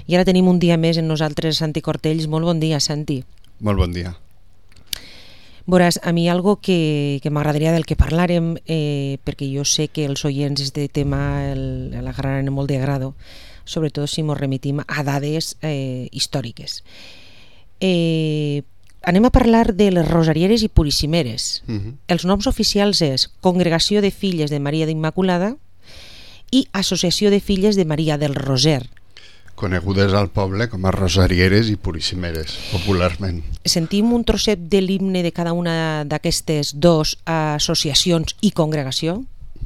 I ara tenim un dia més en nosaltres Santi Cortells. Molt bon dia, Santi. Molt bon dia. Veuràs, a mi algo que m'agradaria del que parlàrem, perquè jo sé que els oients este tema l'agarraran molt de agrado, sobretot si ens remitim a dades històriques. Anem a parlar de les rosarieres i purissimeres. Els noms oficials és Congregació de Filles de Maria d'Immaculada i Associació de Filles de Maria del Roser, conegudes al poble com a rosarieres i purissimeres, popularment. Sentim un trosset de l'himne de cada una d'aquestes dues associacions i congregació?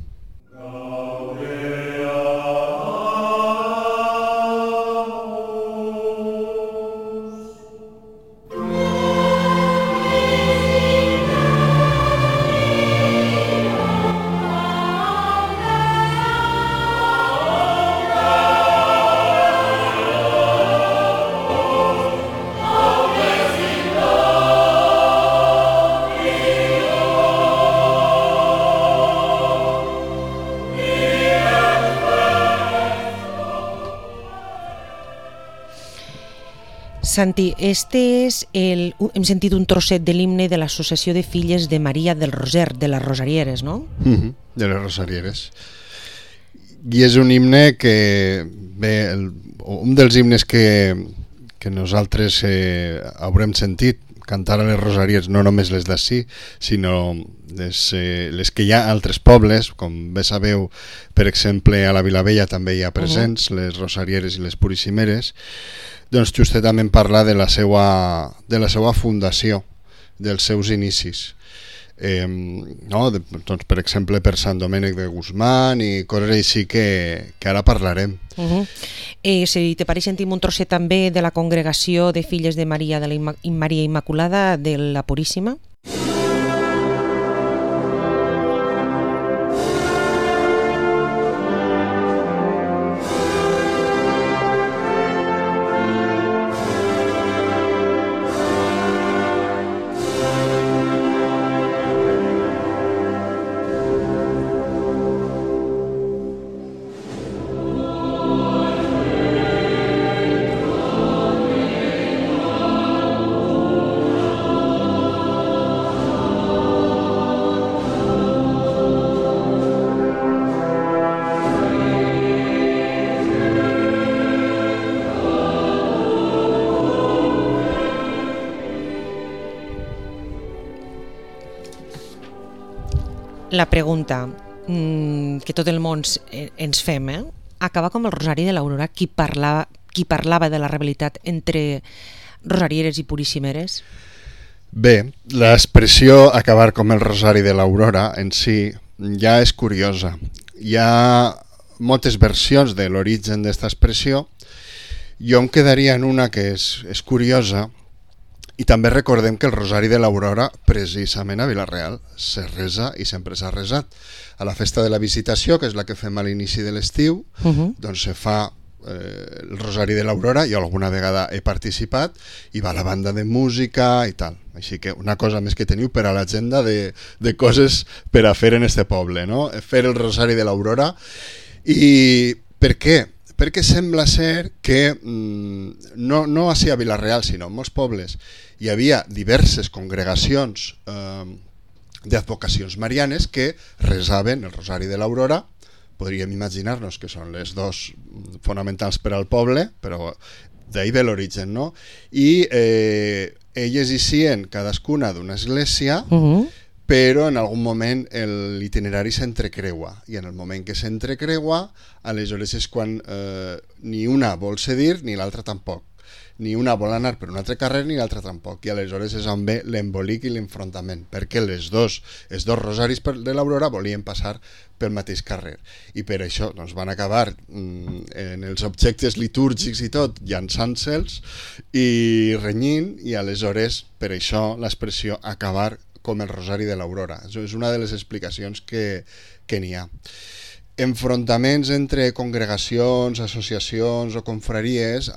Santi, hem sentit un trosset de l'himne de l'Associació de Filles de Maria del Roser, de les Rosarieres, no? De les Rosarieres. I és un himne que, bé, un dels himnes que nosaltres haurem sentit cantar a les Rosarieres, no només les d'ací, sinó les que hi ha a altres pobles, com bé sabeu, per exemple, a la Vilavella també hi ha presents, les Rosarieres i les Purissimeres. Doncs justament parla de la seva fundació, dels seus inicis. Doncs, per exemple, per Sant Domènec de Guzmán i coses així que ara parlarem. Si te pareix, sentim un trosset també de la Congregació de Filles de Maria Immaculada de la Puríssima. La pregunta que tot el món ens fem, acaba com el Rosari de l'Aurora, qui parlava de la rivalitat entre rosarieres i purissimeres? Bé, l'expressió acabar com el Rosari de l'Aurora en si ja és curiosa. Hi ha moltes versions de l'origen d'esta expressió. Jo em quedaria en una que és curiosa. I també recordem que el Rosari de l'Aurora, precisament a Vila-real, se resa i sempre s'ha resat. A la festa de la Visitació, que és la que fem a l'inici de l'estiu, doncs se fa el Rosari de l'Aurora. Jo alguna vegada he participat i va la banda de música i tal. Així que una cosa més que teniu per a l'agenda de coses per a fer en este poble, no? Fer el Rosari de l'Aurora. I per què? Perquè sembla ser que no així a Vila-real, sinó en molts pobles hi havia diverses congregacions d'advocacions marianes que resaven el Rosari de l'Aurora. Podríem imaginar-nos que són les dos fonamentals per al poble, però d'ahir ve l'origen, no? I elles ixien cadascuna d'una església, però en algun moment l'itinerari s'entrecreua, i en el moment que s'entrecreua, aleshores és quan ni una vol cedir ni l'altra tampoc. Ni una vol anar per un altre carrer ni l'altra tampoc, i aleshores és on ve l'embolic i l'enfrontament, perquè els dos rosaris de l'Aurora volien passar pel mateix carrer, i per això doncs, van acabar en els objectes litúrgics i tot, llançant-se'ls i renyint, i aleshores per això l'expressió acabar com el Rosari de l'Aurora. Això és una de les explicacions que n'hi ha. Enfrontaments entre congregacions, associacions o confraries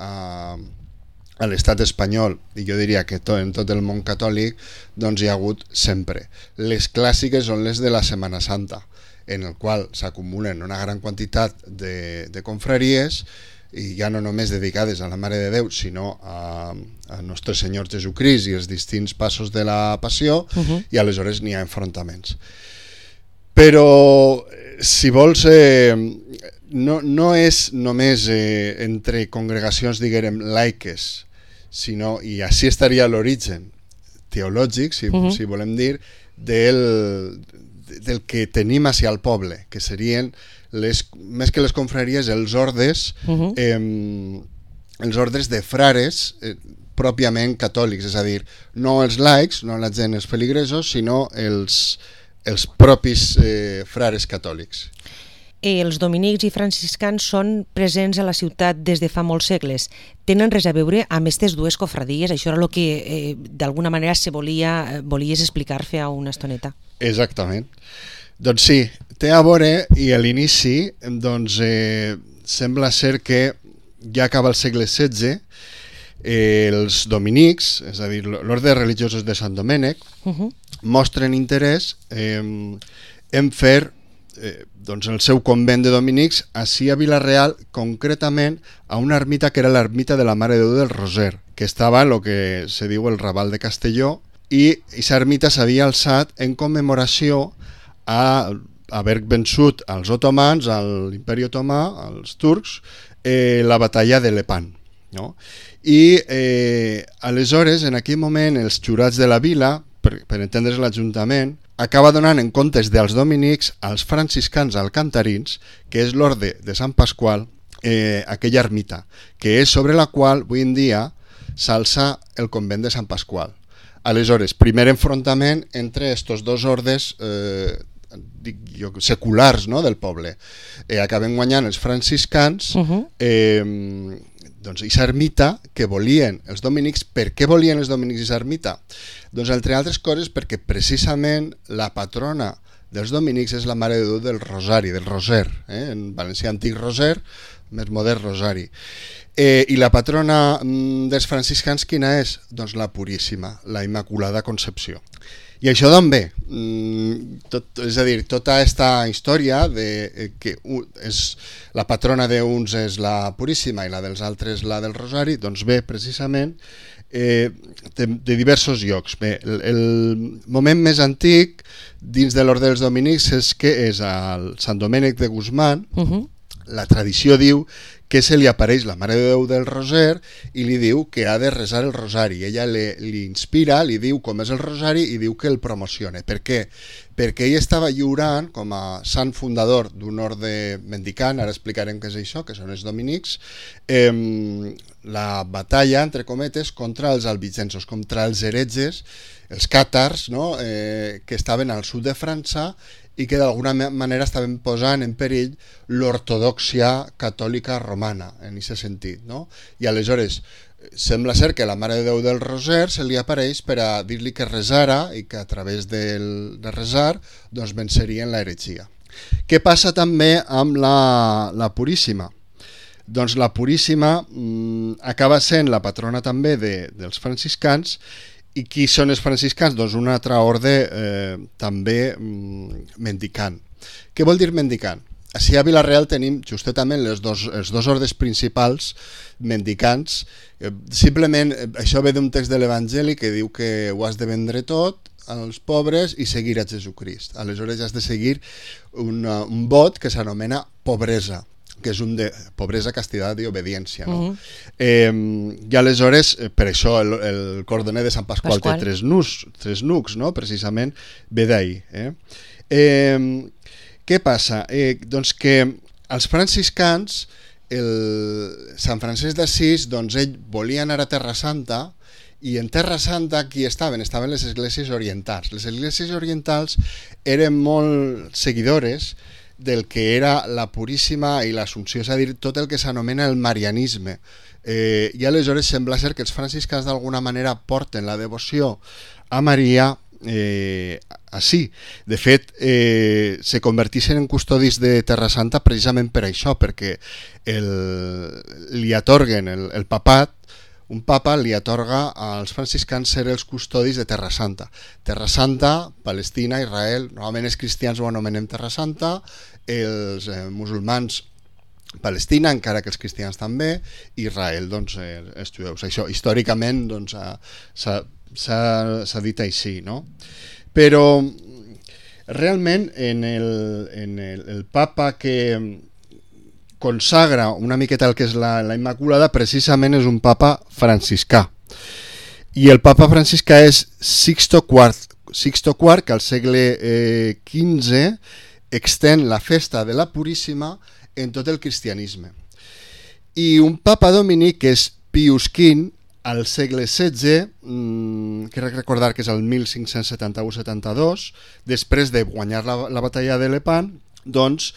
a l'estat espanyol, i jo diria que en tot el món catòlic, doncs hi ha hagut sempre. Les clàssiques són les de la Setmana Santa, en el qual s'acumulen una gran quantitat de confraries i ja no només dedicades a la Mare de Déu, sinó a Nostre Senyor Jesucrist i els distints passos de la Passió, i aleshores n'hi ha enfrontaments. Però, si vols, no és només entre congregacions, diguem, laiques, sinó, i així estaria l'origen teològic, si volem dir, del que tenim hacia el poble, que serien, més que les confraries, els ordes, els ordes de frares pròpiament catòlics, és a dir, no els laics, no la gent, els feligresos, sinó els propis frares catòlics. Els dominics i franciscans són presents a la ciutat des de fa molts segles. Tenen res a veure amb aquestes dues cofradies? Això era el que d'alguna manera volies explicar fa una estoneta. Exactament. Doncs sí, té a veure, i a l'inici doncs, sembla ser que ja acaba el segle XVI, els dominics, és a dir, l'orde de religiosos de Sant Domènec, mostren interès en fer doncs el seu convent de dominics ací a Vila-real, concretament a una ermita que era l'ermita de la Mare de Déu del Roser, que estava en el que se diu el Raval de Castelló, i aquesta ermita s'havia alçat en commemoració a haver vençut als otomans, a l'imperi otomà, als turcs, la batalla de Lepant, no? I aleshores, en aquell moment, els jurats de la vila, per entendre's l'Ajuntament, acaba donant en comptes dels dominics als franciscans alcantarins, que és l'orde de Sant Pasqual, aquella ermita, que és sobre la qual avui en dia s'alça el convent de Sant Pasqual. Aleshores, primer enfrontament entre estos dos ordes seculars, no?, del poble. Acaben guanyant els franciscans, doncs aquesta ermita que volien els dominics. Per què volien els dominics aquesta ermita? Doncs entre altres coses perquè precisament la patrona dels dominics és la Mare de Déu del Rosari, del Roser, en valencià antic Roser, més modern Rosari. I la patrona dels franciscans quina és? Doncs la Puríssima, la Immaculada Concepció. I això d'on ve? És a dir, tota aquesta història de que la patrona d'uns és la Puríssima i la dels altres la del Rosari, doncs ve precisament de diversos llocs. Bé, el moment més antic dins de l'orde dels dominics és al Sant Domènec de Guzmán. La tradició diu que se li apareix la Mare de Déu del Roser i li diu que ha de resar el rosari. Ella li inspira, li diu com és el rosari i diu que el promociona. Per què? Perquè ell estava lliurant, com a sant fundador d'un orde mendicant, ara explicarem què és això, que són els dominics, la batalla, entre cometes, contra els albigensos, contra els heretges, els càtars, no?, que estaven al sud de França i que d'alguna manera estaven posant en perill l'ortodòxia catòlica romana, en aquest sentit, no? I aleshores sembla ser que la Mare de Déu del Roser se li apareix per a dir-li que resara i que a través de resar doncs vencerien l'heretgia. Què passa també amb la Puríssima? Doncs la Puríssima acaba sent la patrona també dels franciscans. I qui són els franciscans? Doncs un altre orde també mendicant. Què vol dir mendicant? Així a Vila-real tenim justament els dos ordes principals mendicants. Simplement això ve d'un text de l'Evangeli que diu que ho has de vendre tot als pobres i seguir a Jesucrist. Aleshores has de seguir un vot que s'anomena pobresa, que és un de pobresa, castitat i obediència, no? I aleshores, per això el cordoner de Sant Pasqual té tres nucs, no? Precisament ve d'ahir. Què passa? Doncs que els franciscans, Sant Francesc d'Assís, doncs ell volia anar a Terra Santa, i en Terra Santa qui estaven? Estaven les esglésies orientals. Les esglésies orientals eren molt seguidores del que era la Puríssima i l'Assumpció, és a dir, tot el que s'anomena el marianisme. I aleshores sembla ser que els franciscans d'alguna manera porten la devoció a Maria així. De fet, se converteixen en custodis de Terra Santa precisament per això, perquè li atorguen el papat. Un papa li atorga als franciscans ser els custodis de Terra Santa. Terra Santa, Palestina, Israel, normalment els cristians ho anomenem Terra Santa, els musulmans Palestina, encara que els cristians també, Israel, doncs, els jueus. Això, històricament, doncs, s'ha dit així, no? Però, realment, el papa que consagra una miqueta el que és la Immaculada, precisament és un papa franciscà. I el papa franciscà és Sixto IV, que al segle XV extén la festa de la Puríssima en tot el cristianisme. I un papa dominic que és Pius V, al segle XVI, crec recordar que és el 1571-72, després de guanyar la batalla de Lepant, doncs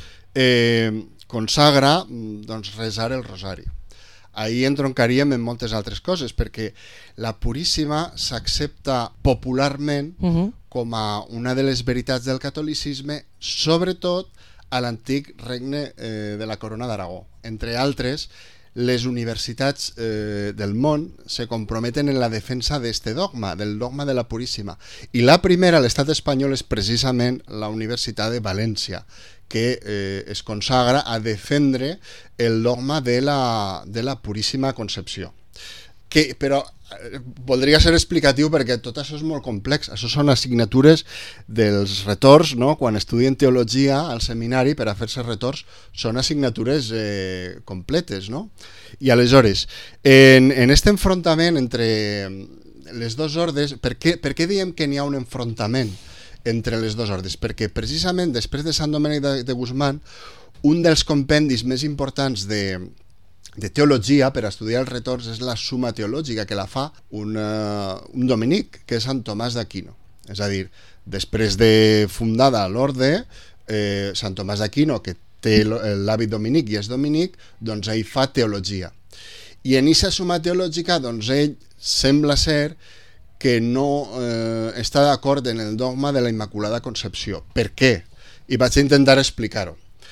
consagra resar el rosari. Ahí entroncaríem en moltes altres coses, perquè la Puríssima s'accepta popularment com a una de les veritats del catolicisme, sobretot a l'antic regne de la Corona d'Aragó. Entre altres, les universitats del món se comprometen en la defensa d'este dogma, del dogma de la Puríssima. I la primera a l'estat espanyol és precisament la Universitat de València, que es consagra a defendre el dogma de la Puríssima Concepció. Però voldria ser explicatiu perquè tot això és molt complex. Això són assignatures dels retors, no? Quan estudien teologia al seminari, per a fer-se retors, són assignatures completes, no? I aleshores, en aquest enfrontament entre les dues ordes, per què diem que n'hi ha un enfrontament entre les dues ordes? Perquè precisament després de Sant Domènec de Guzmán, un dels compendis més importants de teologia per a estudiar els retors és la Summa Teològica, que la fa un dominic, que és Sant Tomàs d'Aquino. És a dir, després de fundada l'orde, Sant Tomàs d'Aquino, que té l'hàbit dominic i és dominic, doncs ell fa teologia. I en aquesta Summa Teològica, doncs ell sembla ser que no està d'acord en el dogma de la Immaculada Concepció. Per què? I vaig intentar explicar-ho.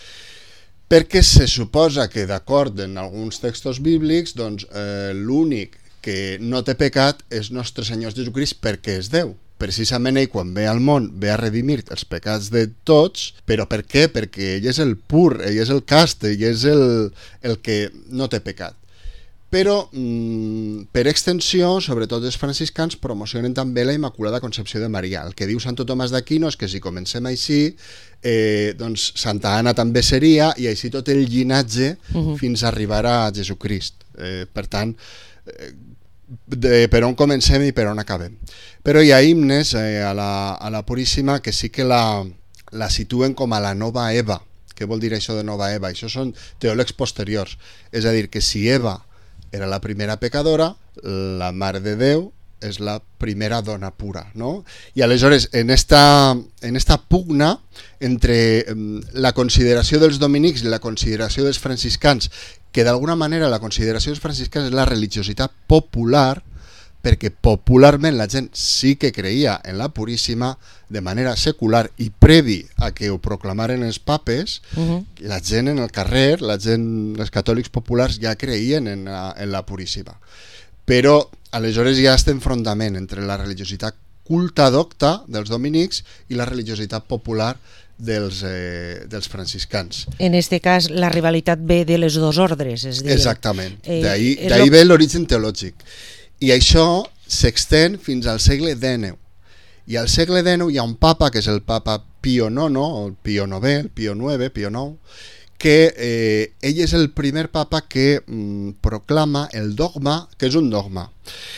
Perquè se suposa que, d'acord en alguns textos bíblics, doncs, l'únic que no té pecat és Nostre Senyor Jesucrist, perquè és Déu. Precisament ell, quan ve al món, ve a redimir els pecats de tots. Però per què? Perquè ell és el pur, ell és el cast, ell és el que no té pecat. Però, per extensió, sobretot els franciscans promocionen també la Immaculada Concepció de Maria. El que diu Sant Tomàs d'Aquino és que si comencem així, doncs Santa Anna també seria, i així tot el llinatge fins a arribar a Jesucrist. Per tant, per on comencem i per on acabem. Però hi ha himnes a la Puríssima que sí que la situen com a la nova Eva. Què vol dir això de nova Eva? Això són teòlegs posteriors. És a dir, que si Eva era la primera pecadora, la Mare de Déu és la primera dona pura, no? I aleshores, en esta pugna entre la consideració dels dominics i la consideració dels franciscans, que d'alguna manera la consideració dels franciscans és la religiositat popular, perquè popularment la gent sí que creia en la Puríssima de manera secular i previ a que ho proclamaren els papes, la gent en el carrer, la gent, els catòlics populars ja creien en la Puríssima. Però aleshores hi ha aquest enfrontament entre la religiositat culta docta dels dominics i la religiositat popular dels franciscans. En este cas, la rivalitat ve de les dues ordres. És dir, exactament, d'ahí ve l'origen teològic. I això s'extén fins al segle XIX. I al segle XIX hi ha un papa, que és el papa Pío IX, o el Pío IX, el Pío IX, Pío IX, que ell és el primer papa que proclama el dogma, que és un dogma.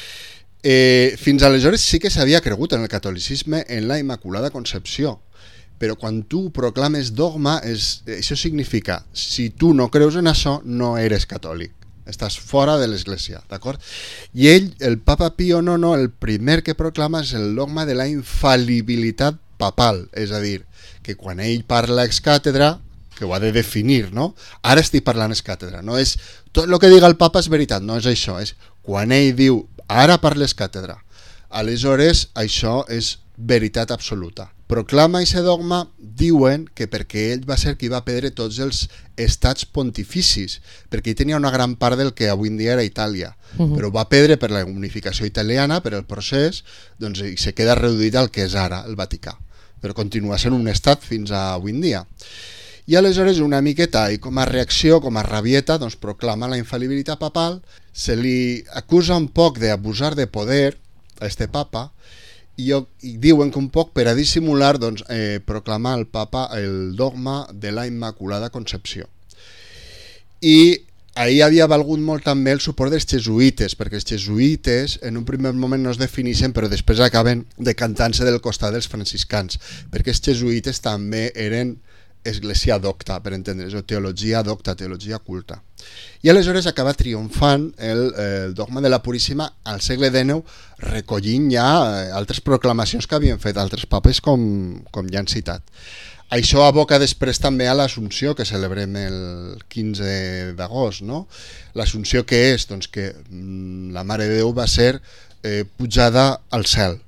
Fins aleshores sí que s'havia cregut en el catolicisme en la Immaculada Concepció, però quan tu proclames dogma, això significa, si tu no creus en això, no eres catòlic. Estàs fora de l'Església, d'acord? I ell, el papa Pío IX, el primer que proclama és el dogma de la infal·libilitat papal, és a dir, que quan ell parla ex càtedra, que ho ha de definir, no? Ara estic parlant ex càtedra, no és tot el que diga el papa és veritat, no és això, és quan ell diu ara parles càtedra, aleshores això és veritat absoluta. Proclama aquest dogma, diuen que perquè ell va ser qui va perdre tots els estats pontificis, perquè ell tenia una gran part del que avui en dia era Itàlia, però va perdre per la unificació italiana, per el procés, doncs i se queda reduït al que és ara el Vaticà, però continua sent un estat fins a avui en dia. I aleshores una miqueta, i com a reacció, com a rabieta, doncs proclama la infal·libilitat papal, se li acusa un poc d'abusar de poder a este papa, i diuen que un poc per a dissimular doncs, proclamar al papa el dogma de la Immaculada Concepció. I ahir havia valgut molt també el suport dels jesuïtes, perquè els jesuïtes en un primer moment no es defineixen, però després acaben decantant-se del costat dels franciscans, perquè els jesuïtes també eren església docta, per entendre's, o teologia docta, teologia culta. I aleshores acaba triomfant el dogma de la Puríssima al segle XIX, recollint ja altres proclamacions que havien fet altres papes com ja han citat. Això aboca després també a l'Assumpció, que celebrem el 15 d'agost, no? L'Assumpció què és? Doncs que la Mare de Déu va ser pujada al cel.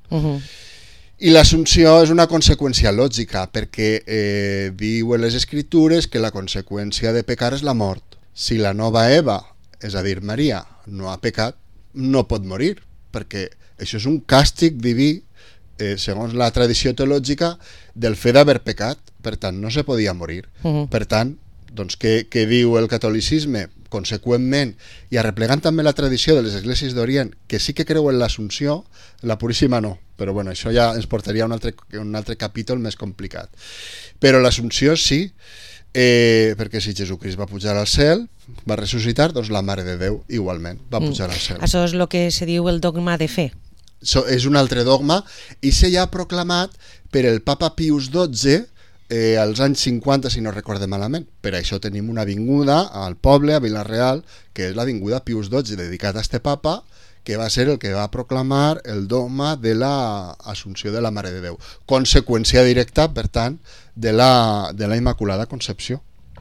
I l'Assumpció és una conseqüència lògica, perquè diuen les Escritures que la conseqüència de pecar és la mort. Si la nova Eva, és a dir, Maria, no ha pecat, no pot morir, perquè això és un càstig diví, segons la tradició teològica, del fet d'haver pecat, per tant, no se podia morir. Per tant, doncs, què diu el catolicisme? Conseqüentment, i arreplegant també la tradició de les esglésies d'Orient, que sí que creuen l'Assumpció, la Puríssima no, però bueno, això ja ens portaria a un altre capítol més complicat. Però l'Assumpció sí, perquè si Jesucrist va pujar al cel, va ressuscitar, doncs la Mare de Déu igualment va pujar al cel. Això és el que se diu el dogma de fe. És un altre dogma, i se ja ha proclamat per el papa Pius XII als anys 50, si no recorde malament. Per això tenim una avinguda al poble, a Vila-real, que és l'avinguda Pius XII, dedicada a este papa, que va ser el que va proclamar el dogma de l'Assumpció de la Mare de Déu. Conseqüència directa, per tant, de la Immaculada Concepció.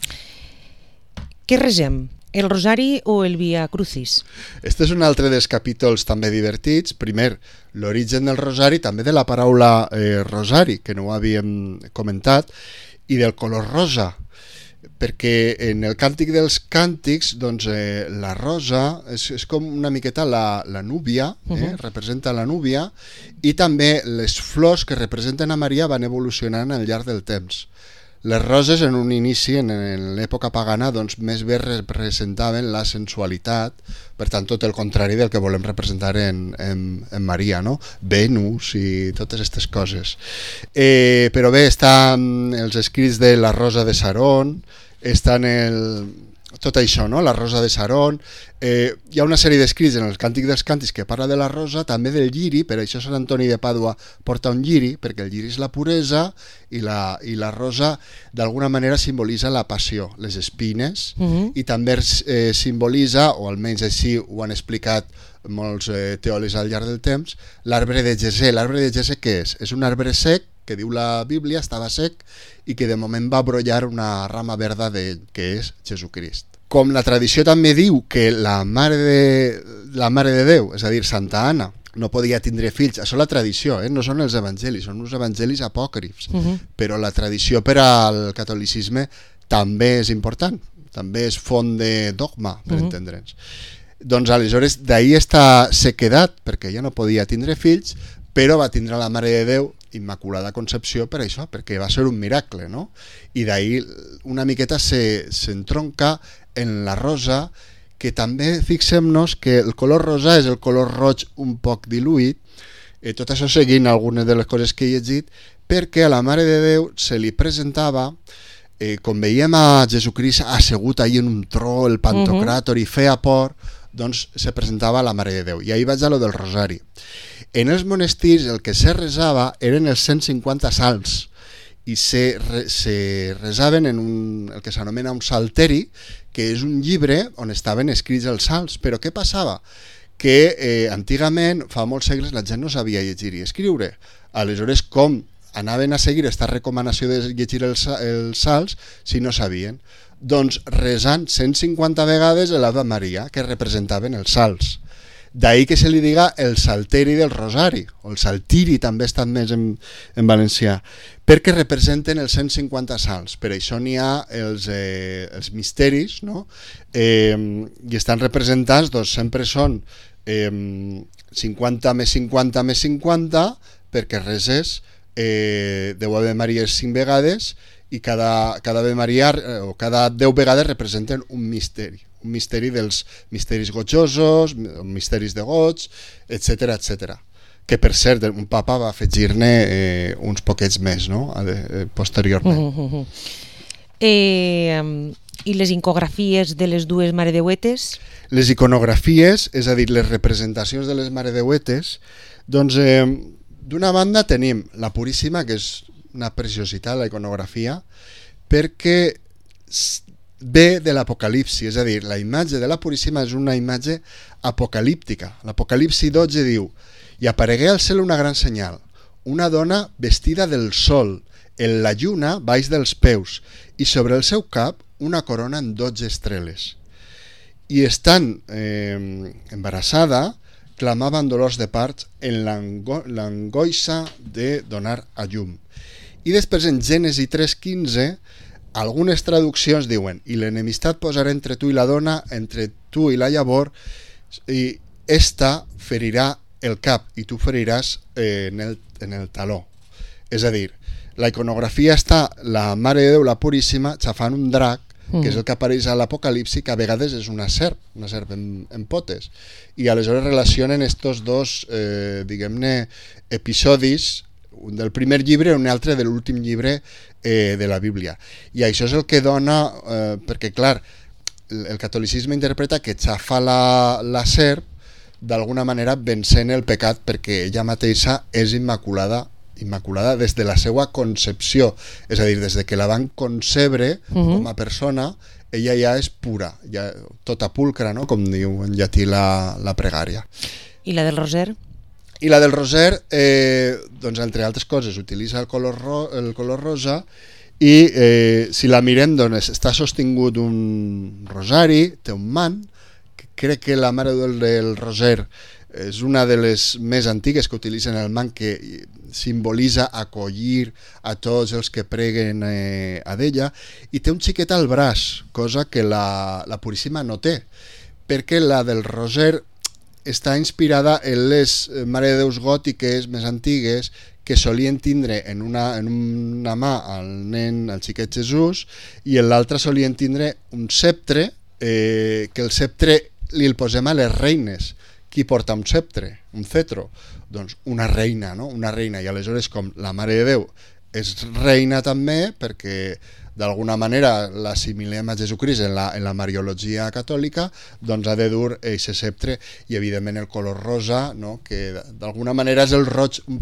Què resem? El Rosari o el Via Crucis? Este és un altre dels capítols també divertits. Primer, l'origen del Rosari, també de la paraula Rosari, que no ho havíem comentat, i del color rosa, perquè en el Càntic dels Càntics doncs, la rosa és com una miqueta la núvia, representa la núvia, i també les flors que representen a Maria van evolucionant al llarg del temps. Les roses en un inici, en l'època pagana, doncs més bé representaven la sensualitat, per tant tot el contrari del que volem representar en Maria, no? Venus i totes aquestes coses. Però bé, estan els escrits de la Rosa de Saron, estan tot això, no? La Rosa de Saron, hi ha una sèrie d'escrits en el Càntic dels Càntics que parla de la rosa, també del lliri, per això Sant Antoni de Pàdua porta un lliri, perquè el lliri és la puresa i la rosa d'alguna manera simbolitza la passió, les espines, i també simbolitza, o almenys així ho han explicat molts teòlegs al llarg del temps, l'arbre de Gesè. L'arbre de Gesè què és? És un arbre sec, que diu la Bíblia, estava sec, i que de moment va brollar una rama verda que és Jesucrist. Com la tradició també diu que la Mare de Déu, és a dir, Santa Anna, no podia tindre fills, això és la tradició, no són els evangelis, són uns evangelis apòcrifs, però la tradició per al catolicisme també és important, també és font de dogma, per entendre'ns. Doncs aleshores d'ahir està sequedat, perquè ella no podia tindre fills, però va tindre la Mare de Déu, Immaculada Concepció, per això, perquè va ser un miracle, no? I d'ahir una miqueta s'entronca en la rosa, que també fixem-nos que el color rosa és el color roig un poc diluït, tot això seguint algunes de les coses que he llegit, perquè a la Mare de Déu se li presentava, com veiem a Jesucrist assegut ahir en un tro, el Pantocràtor, i feia por, doncs se presentava a la Mare de Déu. I ahir vaig a lo del Rosari. En els monestirs el que se resava eren els 150 salms, i se resaven en el que s'anomena un salteri, que és un llibre on estaven escrits els salms. Però què passava? Que antigament, fa molts segles, la gent no sabia llegir i escriure. Aleshores, com anaven a seguir aquesta recomanació de llegir els salms si no sabien? Doncs resant 150 vegades l'Ave Maria, que representaven els salms. D'ahir que se li diga el salteri del Rosari, o el saltiri també ha estat més en valencià, perquè representen els 150 salms. Per això n'hi ha els misteris, no? I estan representats, doncs sempre són 50 més 50 més 50, perquè reses Déu Ave Maria 5 vegades i cada Ave Maria o cada 10 vegades representen un misteri dels misteris gojosos, misteris de goig, etc etc. Que per cert, un papa va afegir-ne uns poquets més, no? Posteriorment. I les iconografies de les dues maredeuetes? Les iconografies, és a dir, les representacions de les maredeuetes, doncs d'una banda tenim la Puríssima, que és una preciositat, la iconografia, perquè ve de l'Apocalipsi, és a dir, la imatge de la Puríssima és una imatge apocalíptica. L'Apocalipsi 12 diu: «I aparegué al cel una gran senyal, una dona vestida del sol, en la lluna baix dels peus, i sobre el seu cap una corona amb 12 estreles. I estant embarassada, clamava amb dolors de part en l'angoixa de donar a llum». I després en Gènesi 3:15 algunes traduccions diuen: «I l'enemistat posarà entre tu i la dona, entre tu i la llavor, i esta ferirà el cap i tu feriràs en el taló». És a dir, la iconografia està la Mare de Déu, la Puríssima, xafant un drac, que és el que apareix a l'Apocalipsi, que a vegades és una serp en potes. I aleshores relacionen estos dos, diguem-ne, episodis, un del primer llibre i un altre de l'últim llibre de la Bíblia. I això és el que dona, perquè clar, el catolicisme interpreta que xafa la serp d'alguna manera vencent el pecat, perquè ella mateixa és immaculada des de la seva concepció, és a dir, des de que la van concebre com a persona, ella ja és pura, ja tota pulcra, no? Com diu en llatí la pregària. I la del roser? I la del roser, doncs, entre altres coses, utilitza el color rosa i si la mirem, doncs, està sostingut un rosari, té un mant, que crec que la Mare del Roser és una de les més antigues que utilitzen el mant, que simbolitza acollir a tots els que preguen a d'ella, i té un xiquet al braç, cosa que la Puríssima no té, perquè la del Roser està inspirada en les Mare de Déus gòtiques més antigues, que solien tindre en una mà al nen, al xiquet Jesús, i en l'altra solien tindre un ceptre, que el ceptre li el posem a les reines. Qui porta un ceptre, un cetro? Doncs una reina, no? Una reina. I aleshores, com la Mare de Déu és reina també, perquè d'alguna manera l'assimilem a Jesucrist en la mariologia catòlica, doncs ha de dur aquest ceptre, i evidentment el color rosa, no? Que d'alguna manera és el roig un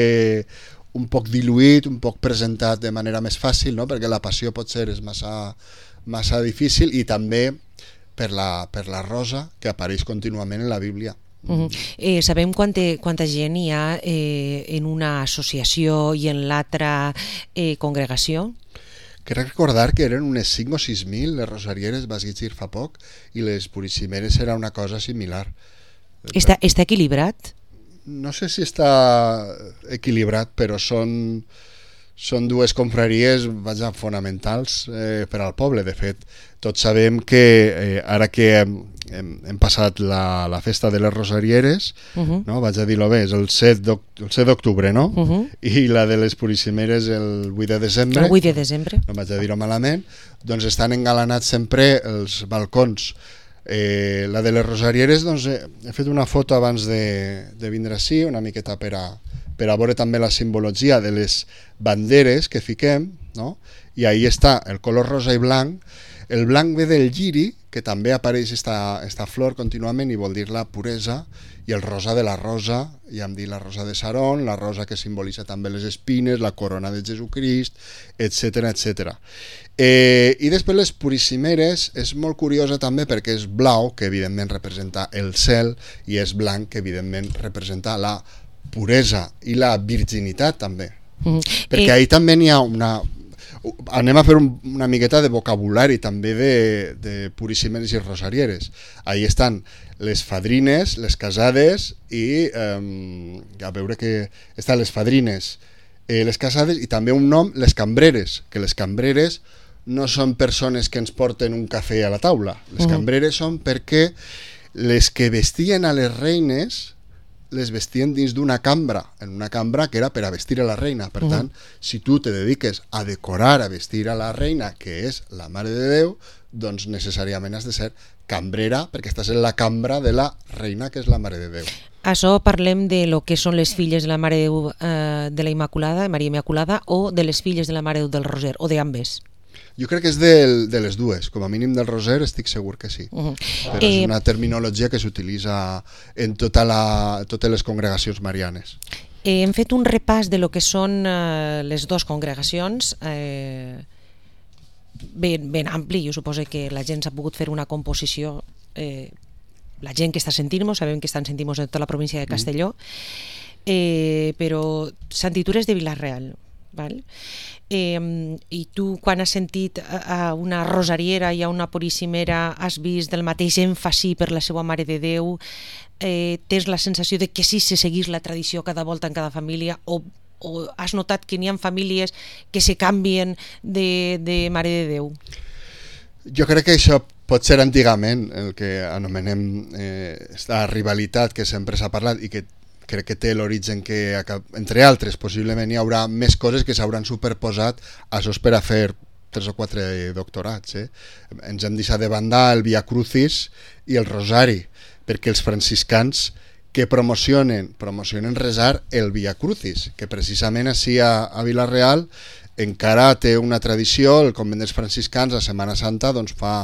poc diluït, un poc presentat de manera més fàcil, no? Perquè la passió potser és massa difícil, i també per la rosa que apareix contínuament en la Bíblia. Sabem quanta gent hi ha en una associació i en l'altra congregació? Crec recordar que eren unes 5 o 6.000 les rosarieres, vas llegir fa poc, i les puríssimeres era una cosa similar. Està equilibrat? No sé si està equilibrat, però són dues confraries fonamentals per al poble. De fet, tots sabem que ara que hem passat la festa de les rosarieres, no? Vaig a dir-ho bé, és el 7 d'octubre, no? I la de les puríssimeres el 8 de desembre. El 8 de desembre. No vaig a dir-ho malament. Doncs estan engalanats sempre els balcons. La de les rosarieres, doncs, he fet una foto abans de vindre així, una miqueta per a veure també la simbologia de les banderes que fiquem, no? I ahí està el color rosa i blanc. El blanc ve del lliri, que també apareix esta flor contínuament i vol dir la puresa, i el rosa de la rosa, ja hem dit la rosa de Saron, la rosa que simbolitza també les espines, la corona de Jesucrist, etc etc. I després les puríssimeres és molt curiosa també perquè és blau, que evidentment representa el cel, i és blanc, que evidentment representa la puresa i la virginitat també. Perquè ahí també n'hi ha anem a fer una miqueta de vocabulari també de puríssimeres i rosarieres. Ahí estan les fadrines, les casades, i a veure que estan les fadrines, les casades, i també un nom, les cambreres, que les cambreres no són persones que ens porten un cafè a la taula. Les cambreres són perquè les que vestien a les reines les vestien dins d'una cambra, en una cambra que era per a vestir a la reina. Per tant, si tu te dediques a decorar, a vestir a la reina, que és la Mare de Déu, doncs necessàriament has de ser cambrera, perquè estàs en la cambra de la reina, que és la Mare de Déu. Això parlem de lo que són les filles de la Mare de Déu de la Immaculada, Maria Immaculada, o de les filles de la Mare de Déu del Roser, o d'ambes? Jo crec que és de les dues, com a mínim del Roser estic segur que sí. Però és una terminologia que s'utilitza en totes les congregacions marianes. Hem fet un repàs de lo que són les dues congregacions, ben ampli. Jo suposo que la gent s'ha pogut fer una composició, la gent que està sentint-nos, sabem que estan sentint-nos de tota la província de Castelló, però sentitures de Vila-real, val? I tu, quan has sentit a una rosariera i a una puríssima, has vist el mateix èmfasi per la seva Mare de Déu? Tens la sensació de que sí se seguís la tradició cada volta en cada família, o has notat que n'hi ha famílies que se canvien de Mare de Déu? Jo crec que això pot ser antigament el que anomenem la rivalitat que sempre s'ha parlat i que crec que té l'origen que, entre altres, possiblement hi haurà més coses que s'hauran superposat a sos per a fer 3 o 4 doctorats. Ens hem deixat de banda el Via Crucis i el Rosari, perquè els franciscans que promocionen resar el Via Crucis, que precisament així a Vila-real encara té una tradició. El convent dels franciscans a Setmana Santa doncs fa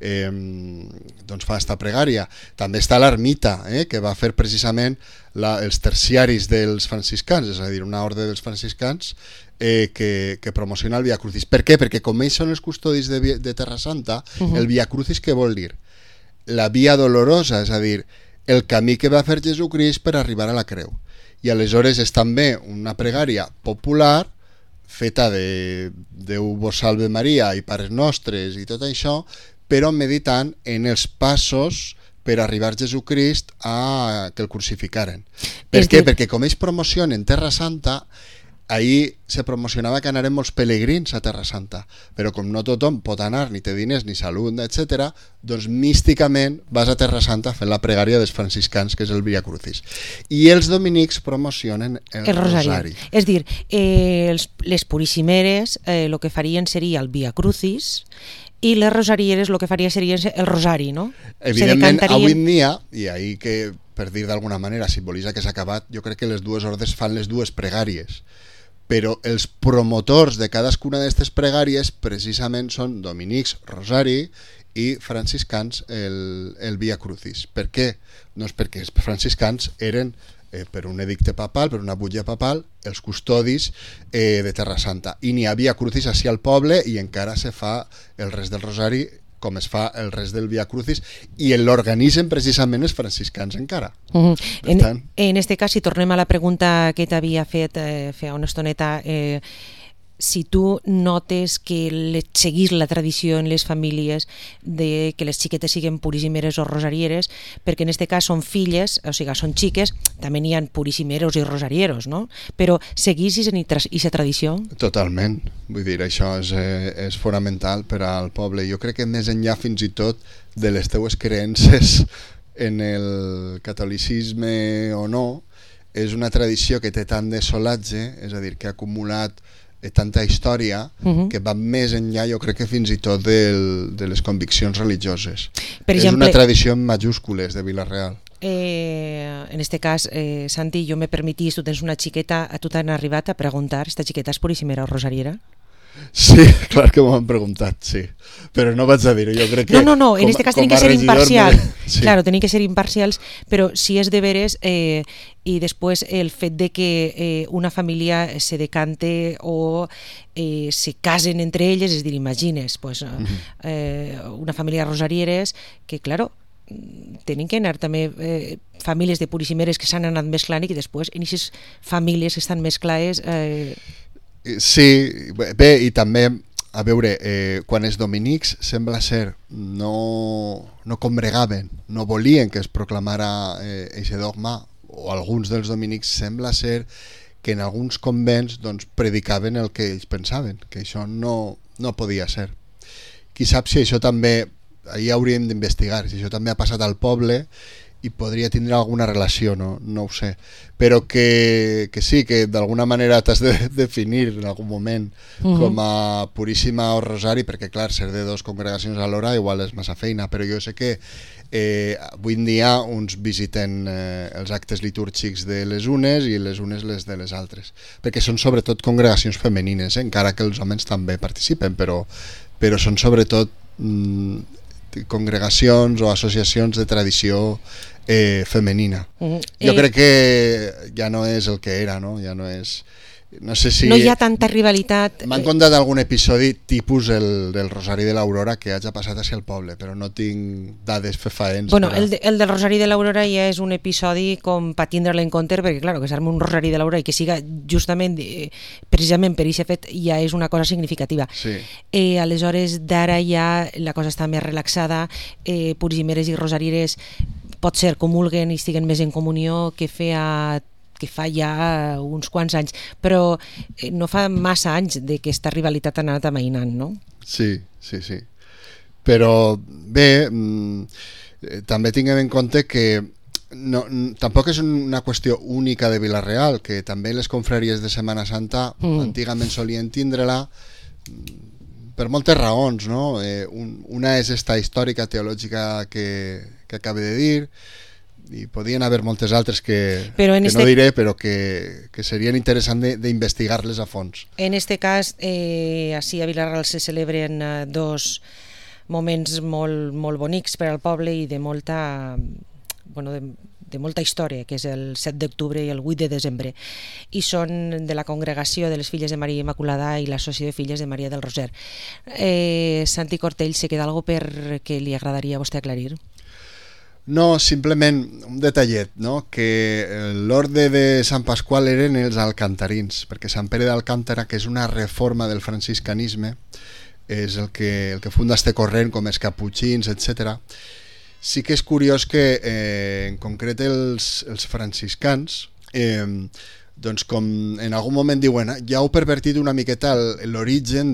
esta pregària. També està l'ermita, que va fer precisament els terciaris dels franciscans, és a dir, una ordre dels franciscans que promociona el Via Crucis. Per què? Perquè com ells són els custodis de Terra Santa, el Via Crucis què vol dir? La via dolorosa, és a dir, el camí que va fer Jesucrist per arribar a la creu. I aleshores és també una pregària popular feta de Déu vos salve Maria i Pares Nostres i tot això, però meditant en els passos per arribar Jesucrist a que el crucificaren. Per què? Perquè com ells promocionen Terra Santa, ahir se promocionava que anaren molts pelegrins a Terra Santa, però com no tothom pot anar, ni té diners, ni salut, etc., doncs místicament vas a Terra Santa fent la pregària dels franciscans, que és el Via Crucis. I els dominics promocionen el Rosari. És dir, les puríssimeres el que farien seria el Via Crucis, i les rosarieres el que faria seria el Rosari, no? Evidentment, avui en dia, i ahir que, per dir d'alguna manera, simbolitza que s'ha acabat, jo crec que les dues ordes fan les dues pregàries, però els promotors de cadascuna d'aquestes pregàries precisament són dominics, Rosari, i franciscans, el Via Crucis. Per què? Doncs perquè els franciscans eren, per un edicte papal, per una butlla papal, els custodis de Terra Santa. I n'hi havia Crucis així al poble i encara se fa el res del Rosari com es fa el res del Via Crucis, i l'organitzen precisament els franciscans encara. En este cas, si tornem a la pregunta que t'havia fet fa una estoneta, si tu notes que seguís la tradició en les famílies de que les xiquetes siguin puríssimeres o rosarieres, perquè en este cas són filles, o sigui, són xiques, també n'hi ha puríssimeros i rosarieros, no? Però seguís aquesta tradició? Totalment, vull dir, això és fonamental per al poble. Jo crec que més enllà fins i tot de les teues creences en el catolicisme o no, és una tradició que té tant de solatge, és a dir, que ha acumulat tanta història que va més enllà, jo crec que fins i tot de les conviccions religioses. Per exemple, és una tradició en majúscules de Vila-real. En este cas, Santi, jo me permitís, tu tens una xiqueta, a tu t'han arribat a preguntar, esta xiqueta és puríssimera o rosariera? Sí, clar que m'ho han preguntat, sí. Però no vaig a dir-ho, jo crec que... No, en este cas tenim que ser imparcials. Sí. Claro, tenim que ser imparcials, però si és de veres, i després el fet de que una família se decante o se casen entre elles, és dir, imagines, pues, una família de rosarieres que, claro, tenen que anar també famílies de puríssimeres que s'han anat mesclant i que després en aquestes famílies que estan mesclades... Sí, bé, i també, a veure, quan els dominics sembla ser no combregaven, no volien que es proclamara aquest dogma, o alguns dels dominics sembla ser que en alguns convents doncs, predicaven el que ells pensaven, que això no podia ser. Qui sap si això també, ahir hauríem d'investigar, si això també ha passat al poble i podria tindre alguna relació, no ho sé, però que sí, que d'alguna manera t'has de definir en algun moment com a Puríssima o Rosari, perquè clar, ser de dos congregacions alhora igual és massa feina, però jo sé que avui en dia uns visiten els actes litúrgics de les unes i les unes les de les altres, perquè són sobretot congregacions femenines, encara que els homes també participen, però són sobretot congregacions o associacions de tradició femenina. Jo crec que ja no és el que era, no? Ja no és... No sé si... No hi ha tanta rivalitat... M'han contat algun episodi tipus el del Rosari de l'Aurora que hagi passat hacia el poble, però no tinc dades fefaents. Bueno, el del Rosari de l'Aurora ja és un episodi com per tindre-lo en compte, perquè clar, que s'arma un Rosari de l'Aurora i que siga justament, precisament per aquest fet, ja és una cosa significativa. Sí. Aleshores, d'ara ja la cosa està més relaxada, purimeres i rosarieres pot ser comulguen i estiguen més en comunió que fa ja uns quants anys, però no fa massa anys de que aquesta rivalitat ha anat amainant, no? Sí. Però bé, també tinguem en compte que tampoc és una qüestió única de Vila-real, que també les confraries de Setmana Santa antigament solien tindre-la per moltes raons, no? Una és esta històrica teològica que acabo de dir, i podien haver moltes altres que no diré, però que serien interessants d'investigar-les a fons. En este cas, així a Vila-real se celebren dos moments molt bonics per al poble i de molta història, que és el 7 d'octubre i el 8 de desembre, i són de la Congregació de les Filles de Maria Immaculada i l'Associació de Filles de Maria del Roser. Santi Cortell, se queda algo per que li agradaria a vostè aclarir? No, simplement un detallet, no? Que l'orde de Sant Pasqual eren els alcantarins, perquè Sant Pere d'Alcántara, que és una reforma del franciscanisme, és el que funda este corrent, com els caputxins, etc. Sí que és curiós que en concret els franciscans, doncs com en algun moment diuen, ja heu pervertit una miqueta l'origen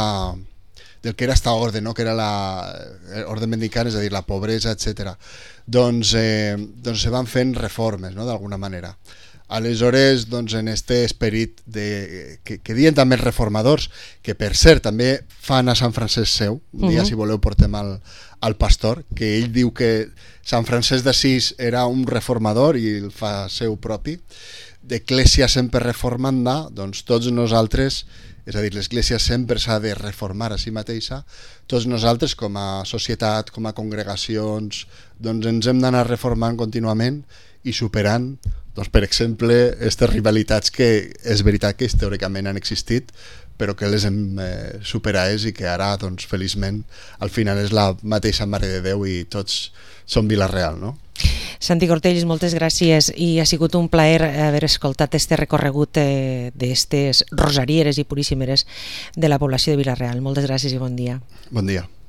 del que era esta orde, no? Que era l'orde mendicant, és a dir, la pobresa, etc. Doncs se van fent reformes, no? D'alguna manera. Aleshores, doncs, en este esperit que diuen també els reformadors, que per cert també fan a Sant Francesc seu, un dia si voleu portem al pastor, que ell diu que Sant Francesc d'Assís era un reformador i el fa seu propi, d'Eclèsia sempre reformanda, doncs tots nosaltres, és a dir, l'Església sempre s'ha de reformar a si mateixa, tots nosaltres com a societat, com a congregacions, doncs ens hem d'anar reformant contínuament i superant, doncs, per exemple, aquestes rivalitats que és veritat que històricament han existit, però que les hem superades i que ara, doncs, feliçment, al final és la mateixa Mare de Déu i tots som Vila-real, no? Santi Cortells, moltes gràcies i ha sigut un plaer haver escoltat este recorregut d'estes rosarieres i puríssimeres de la població de Vila-real. Moltes gràcies i bon dia. Bon dia.